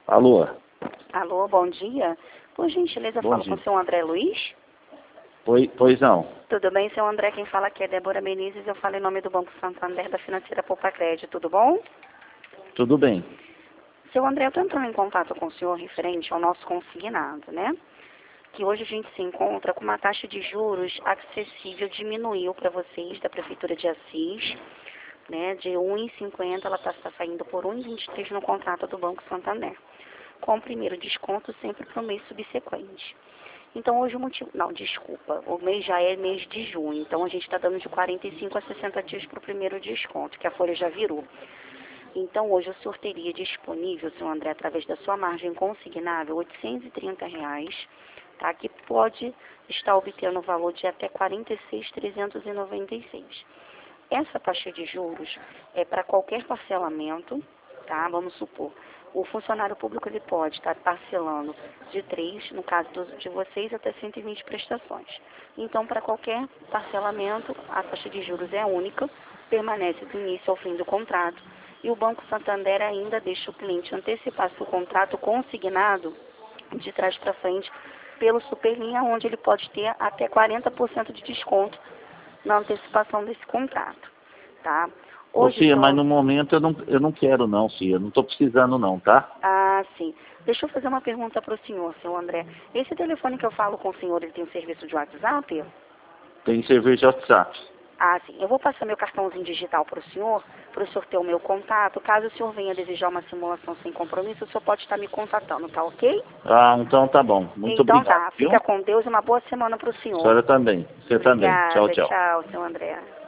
Alô? Alô, bom dia. Por gentileza, falo com o seu André Luiz? Pois não. Tudo bem, seu André? Quem fala aqui é Débora Menezes. Eu falo em nome do Banco Santander, da Financeira Poupa Crédito. Tudo bom? Tudo bem. Seu André, eu estou entrando em contato com o senhor referente ao nosso consignado, né? Que hoje a gente se encontra com uma taxa de juros acessível, diminuiu para vocês da Prefeitura de Assis, né? De 1,50 ela está saindo por 1,23 no contrato do Banco Santander, com o primeiro desconto sempre para o mês subsequente. Então hoje o motivo, não, desculpa, o mês já é mês de junho, então a gente está dando de 45 a 60 dias para o primeiro desconto, que a folha já virou. Então hoje o senhor teria disponível, senhor André, através da sua margem consignável, R$ 830, tá? Que pode estar obtendo o valor de até R$ 46.396. Essa taxa de juros é para qualquer parcelamento, tá? Vamos supor, o funcionário público ele pode estar parcelando de 3, no caso de vocês, até 120 prestações. Então, para qualquer parcelamento, a taxa de juros é única, permanece do início ao fim do contrato, e o Banco Santander ainda deixa o cliente antecipar seu contrato consignado de trás para frente pelo Superlinha, onde ele pode ter até 40% de desconto na antecipação desse contrato, tá? Ô, Cia, mas no momento eu não quero não, Cia. Não estou precisando não, tá? Ah, sim. Deixa eu fazer uma pergunta para o senhor, seu André. Esse telefone que eu falo com o senhor, ele tem serviço de WhatsApp? Tem serviço de WhatsApp. Ah, sim. Eu vou passar meu cartãozinho digital para o senhor ter o meu contato. Caso o senhor venha desejar uma simulação sem compromisso, o senhor pode estar me contatando, tá ok? Ah, então tá bom. Muito então, obrigado. Então tá. Fica com Deus e uma boa semana para o senhor. A senhora também. Você também. Tchau, Obrigada. tchau. Tchau, seu André.